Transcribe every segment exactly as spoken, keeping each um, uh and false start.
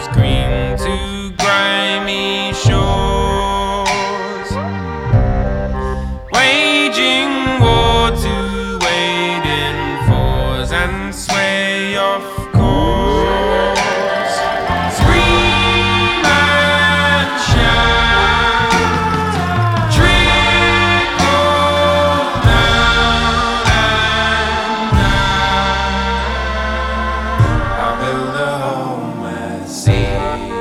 green to grimy shores, waging war to wade in fours and sway off course. Scream and shout, trickle down and down. I'll build a home at sea.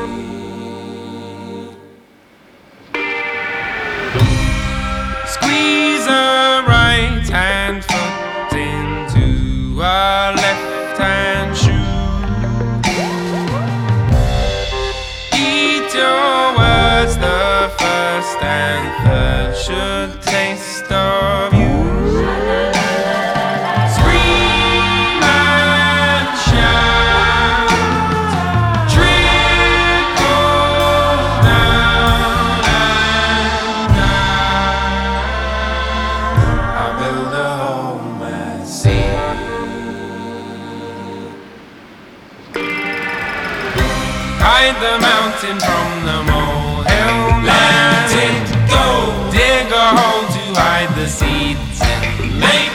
Squeeze a right hand foot into a left hand shoe. Eat your words, the first and third should taste of you. Scream and shout, trickle down and down. I'll build a home at sea. Hide the mountain from the molehill man. Let it go. Dig a hole to hide the seeds and lay